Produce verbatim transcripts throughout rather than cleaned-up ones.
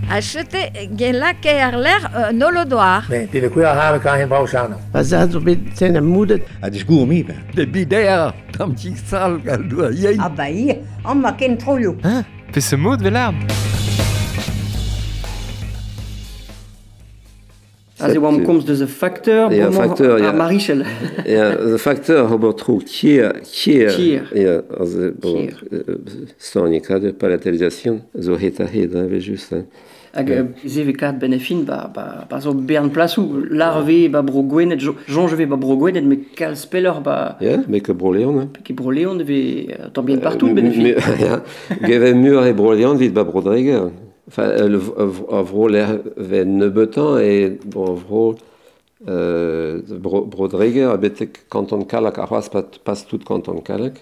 Achete gelake erler nolodoar. Nee, die de kuja haben kan geen bausano. Was hat so mit seiner Mutter? Het is goed mee, ben. De bidea, tam ci sal gal dua yen. Ah bah hier, on m'a ken trollo. Hein? Pe se mod velarm. Also warum kommst du de facteur ja, facteur ja. Marichel. Ja, de facteur hober tro kier kier. Kier. Ja, also bon, stoni kade palatalisation zo heta heda ve just. Hag Z V kat benefin ba ba ba zo bern plasou larve ba bro gwenet Jean je vais ba bro gwenet mais kal speller ba. Ja, mais que broleon. Ki broleon devait tant bien partout benefin. Ja, geve mur et broleon vite ba brodriger. Enfin, le vro l'air ve neubetan et bon vro euh brodriger abet canton kalak arras pas tout canton kalak.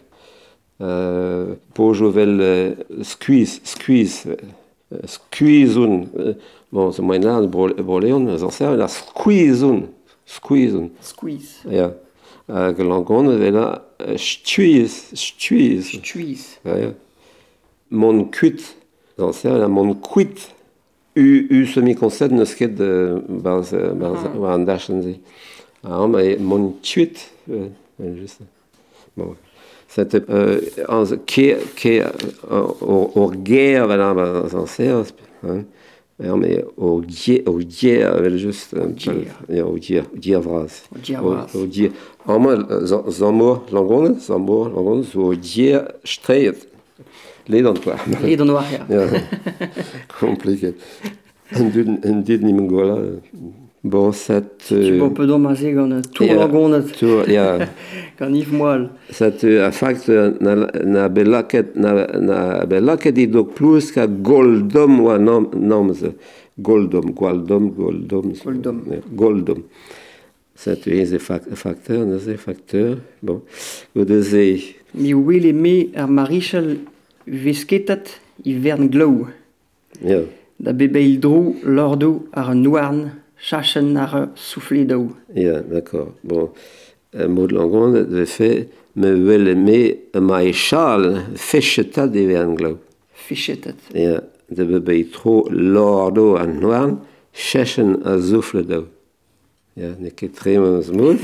Euh po jovel squeeze squeeze squeeze-un. Bon, c'est moins là, broleon, mais en sert, la squeeze-un. Squeeze-un. Squeeze. Ja. Euh, que l'angon, avait là, stuise, stuise. Stuise. Ja. Mon cuit. En sert, la mon cuit. U, u semi-concept, ne sket de, baz, baz, wa an dachen zi. Ah, mais mon cuit. Juste. Bon. C'était euh, en qui qui au au guerre voilà bah en sert hein mais au guerre au guerre avec juste au guerre au guerre guerre vras au guerre en moi zamor langon zamor langon au guerre streit les dents quoi les dents noires ja compliqué un dit un dit ni mongola bon cette tu bon peu d'ommager on a tout langon tout ja kan Yves Moelle. Cette a fact na na belaket na na belaket i dok plus ka goldom wa nom noms goldom goldom goldom goldom goldom. Cette est facteur, des facteurs. Bon, ou des mi will me a Marichel visketat i vern glow. Ja. Da bebe il drou lordo ar noarn chachen ar soufflé d'eau. Ja, d'accord. Bon. Un mot de langon de fait me wel aimer maréchal fichetat de vernglo. Fichetat. Ja, de bebe trop lordo an noarn chachen a souffle d'eau. Ja, ne ket tremens mood.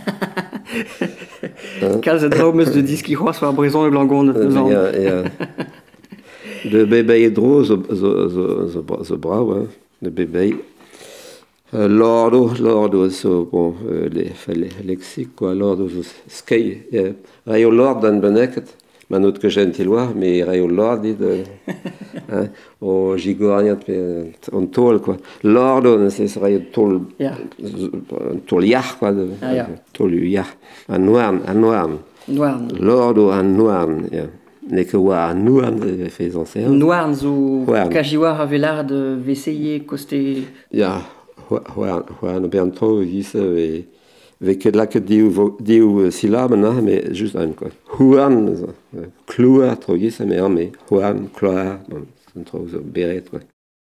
Kaz et draumes de diski c'hoaz war brezon e langon de zan. Ja, ja. De bebe dro zo zo zo zo zo brau, hein. De bebe Uh, Lordo, Lordo, so, bon, uh, les, les lexiques, quoi, Lordo, skei, yeah. Raio Lord dan beneket, manot que gentiloir, mais Raio Lord, dit, de, hein, o gigoriat, on tol, quoi. Lordo, c'est Raio tol, yeah. Tol yar, quoi, de, ah, yeah. Tol yar, an noarn, an noarn. Noarn. Lordo, an noarn, yeah. Ne que wa an noarn, fez en serre. Noarn, zo, kajiwar avelar de veseye koste. Ja. Juan Bernto disse ve ve que là que diu diu syllabe na mais juste un quoi Juan cloa trop disse mais mais Juan cloa bon c'est trop beret quoi